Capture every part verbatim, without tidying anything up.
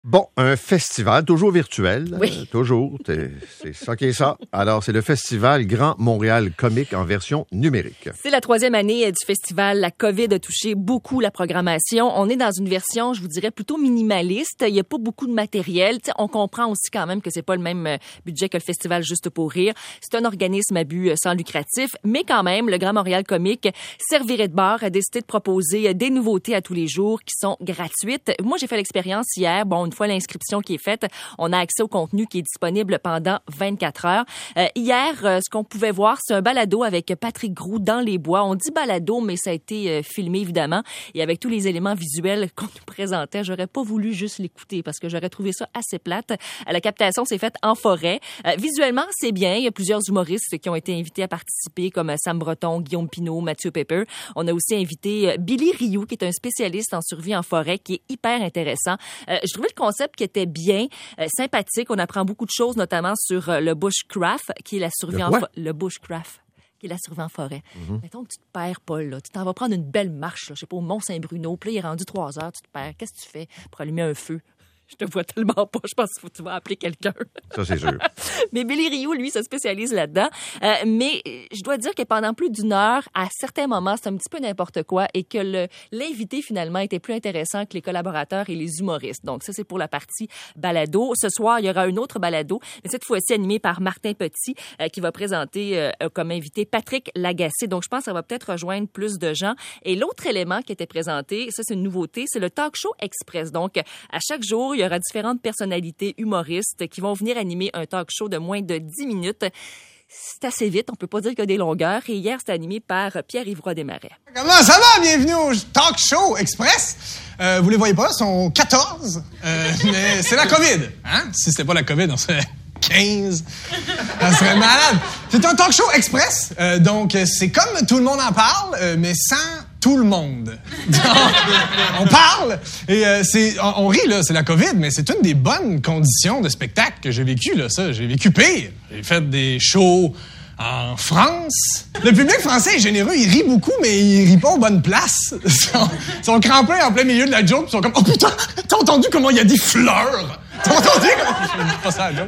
Bon, un festival, toujours virtuel, oui. euh, toujours, c'est ça qui est ça. Alors, c'est le festival Grand Montréal Comique en version numérique. C'est la troisième année du festival. La COVID a touché beaucoup la programmation. On est dans une version, je vous dirais, plutôt minimaliste. Il n'y a pas beaucoup de matériel. T'sais, on comprend aussi quand même que c'est pas le même budget que le festival Juste pour rire. C'est un organisme à but sans lucratif, mais quand même, le Grand Montréal Comique servirait de bar, a décidé de proposer des nouveautés à tous les jours qui sont gratuites. Moi, j'ai fait l'expérience hier. Bon, une fois l'inscription qui est faite, on a accès au contenu qui est disponible pendant vingt-quatre heures. Euh, hier, euh, ce qu'on pouvait voir, c'est un balado avec Patrick Groux dans les bois. On dit balado, mais ça a été euh, filmé, évidemment. Et avec tous les éléments visuels qu'on nous présentait, j'aurais pas voulu juste l'écouter parce que j'aurais trouvé ça assez plate. Euh, la captation s'est faite en forêt. Euh, visuellement, c'est bien. Il y a plusieurs humoristes qui ont été invités à participer, comme Sam Breton, Guillaume Pinault, Mathieu Pepper. On a aussi invité euh, Billy Rioux, qui est un spécialiste en survie en forêt, qui est hyper intéressant. Euh, je trouvais le concept qui était bien, euh, sympathique. On apprend beaucoup de choses, notamment sur euh, le bushcraft, qui est la survie le en forêt. Le bushcraft, qui est la survie en forêt. Mm-hmm. Mettons que tu te perds, Paul, là. Tu t'en vas prendre une belle marche, là, je sais pas, au Mont-Saint-Bruno. Puis là, il est rendu trois heures, tu te perds. Qu'est-ce que tu fais pour allumer un feu? Je te vois tellement pas, je pense que tu vas appeler quelqu'un. Ça, c'est sûr. Mais Billy Rioux, lui, se spécialise là-dedans. Euh, mais je dois dire que pendant plus d'une heure, à certains moments, c'est un petit peu n'importe quoi et que le, l'invité, finalement, était plus intéressant que les collaborateurs et les humoristes. Donc, ça, c'est pour la partie balado. Ce soir, il y aura un autre balado, mais cette fois-ci animé par Martin Petit, euh, qui va présenter euh, comme invité Patrick Lagacé. Donc, je pense que ça va peut-être rejoindre plus de gens. Et l'autre élément qui était présenté, ça, c'est une nouveauté, c'est le Talk Show Express. Donc, à chaque jour, il y aura différentes personnalités humoristes qui vont venir animer un talk show de moins de dix minutes. C'est assez vite, on peut pas dire qu'il y a des longueurs. Et hier, c'était animé par Pierre-Yves Roy Desmarais. Comment ça va? Bienvenue au Talk Show Express. Euh, vous les voyez pas, ils sont quatorze. Euh, mais c'est la COVID. Hein? Si c'était pas la COVID, on serait quinze. Ça serait malade. C'est un talk show express. Euh, donc, c'est comme tout le monde en parle, euh, mais sans tout le monde. Donc, on parle et euh, c'est, on, on rit, là, c'est la COVID, mais c'est une des bonnes conditions de spectacle que j'ai vécu, là, ça. J'ai vécu pire. J'ai fait des shows en France. Le public français est généreux, il rit beaucoup, mais il rit pas aux bonnes places. Ils sont, ils sont crampés en plein milieu de la joke, ils sont comme « Oh putain, t'as entendu comment il y a des fleurs? T'as entendu comment... » Je dis pas ça à la joke.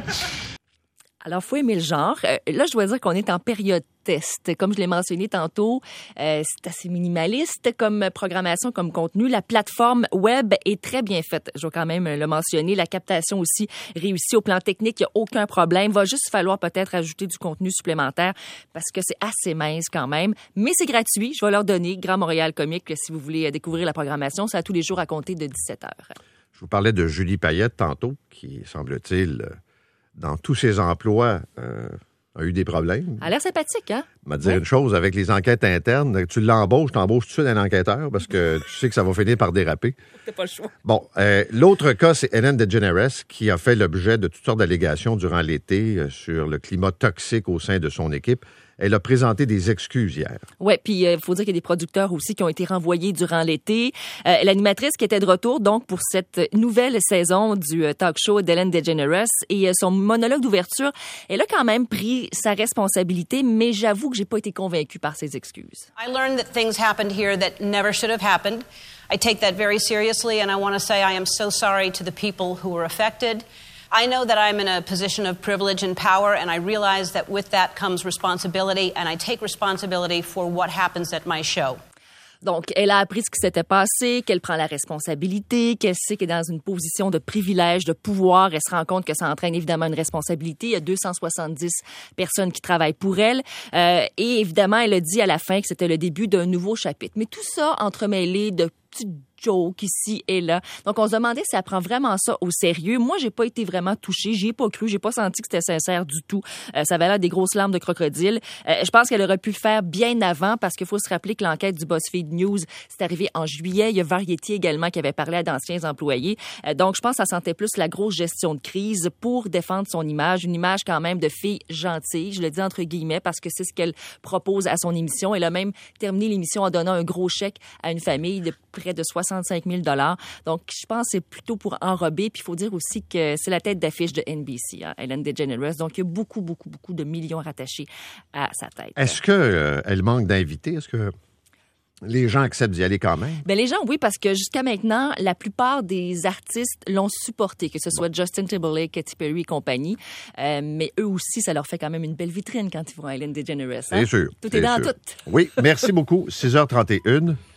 Alors, faut aimer le genre. Euh, là, je dois dire qu'on est en période test. Comme je l'ai mentionné tantôt, euh, c'est assez minimaliste comme programmation, comme contenu. La plateforme web est très bien faite. Je dois quand même le mentionner. La captation aussi réussie au plan technique. Il n'y a aucun problème. Il va juste falloir peut-être ajouter du contenu supplémentaire parce que c'est assez mince quand même. Mais c'est gratuit. Je vais leur donner Grand Montréal Comique si vous voulez découvrir la programmation. C'est à tous les jours à compter de dix-sept heures. Je vous parlais de Julie Payette tantôt, qui, semble-t-il, dans tous ses emplois, euh, a eu des problèmes. Elle a l'air sympathique, hein? Je vais te dire oui. une chose, avec les enquêtes internes, tu l'embauches, t'embauches tout de suite un enquêteur parce que tu sais que ça va finir par déraper. T'as pas le choix. Bon, euh, l'autre cas, c'est Ellen DeGeneres qui a fait l'objet de toutes sortes d'allégations durant l'été euh, sur le climat toxique au sein de son équipe. Elle a présenté des excuses hier. Ouais, puis il euh, faut dire qu'il y a des producteurs aussi qui ont été renvoyés durant l'été. Euh, l'animatrice qui était de retour donc pour cette nouvelle saison du euh, talk show d'Ellen DeGeneres et euh, son monologue d'ouverture, elle a quand même pris sa responsabilité, mais j'avoue que j'ai pas été convaincue par ses excuses. I learned that things happened here that never should have happened. I take that very seriously and I want to say I am so sorry to the people who were affected. I know that I'm in a position of privilege and power, and I realize that with that comes responsibility, and I take responsibility for what happens at my show. Donc, elle a appris ce qui s'était passé, qu'elle prend la responsabilité, qu'elle sait qu'elle est dans une position de privilège, de pouvoir. Elle se rend compte que ça entraîne évidemment une responsabilité. Il y a deux cent soixante-dix personnes qui travaillent pour elle. Euh, et évidemment, elle a dit à la fin que c'était le début d'un nouveau chapitre. Mais tout ça entremêlé de petites joke ici et là. Donc, on se demandait si elle prend vraiment ça au sérieux. Moi, j'ai pas été vraiment touchée. J'y ai pas cru. J'ai pas senti que c'était sincère du tout. Euh, ça avait l'air des grosses larmes de crocodile. Euh, je pense qu'elle aurait pu le faire bien avant parce qu'il faut se rappeler que l'enquête du BuzzFeed News, c'est arrivé en juillet. Il y a Variety également qui avait parlé à d'anciens employés. Euh, donc, je pense que ça sentait plus la grosse gestion de crise pour défendre son image. Une image quand même de fille gentille. Je le dis entre guillemets parce que c'est ce qu'elle propose à son émission. Elle a même terminé l'émission en donnant un gros chèque à une famille de près de soixante-cinq mille dollars. Donc, je pense que c'est plutôt pour enrober. Puis, il faut dire aussi que c'est la tête d'affiche de N B C, hein, Ellen DeGeneres. Donc, il y a beaucoup, beaucoup, beaucoup de millions rattachés à sa tête. Est-ce qu'elle euh, manque d'invités? Est-ce que... les gens acceptent d'y aller quand même. Ben les gens, oui, parce que jusqu'à maintenant, la plupart des artistes l'ont supporté, que ce soit bon. Justin Timberlake, Katy Perry et compagnie. Euh, mais eux aussi, ça leur fait quand même une belle vitrine quand ils vont à Ellen DeGeneres. Hein? C'est sûr. Tout est, est dans sûr. tout. Oui, merci beaucoup. six heures trente et une.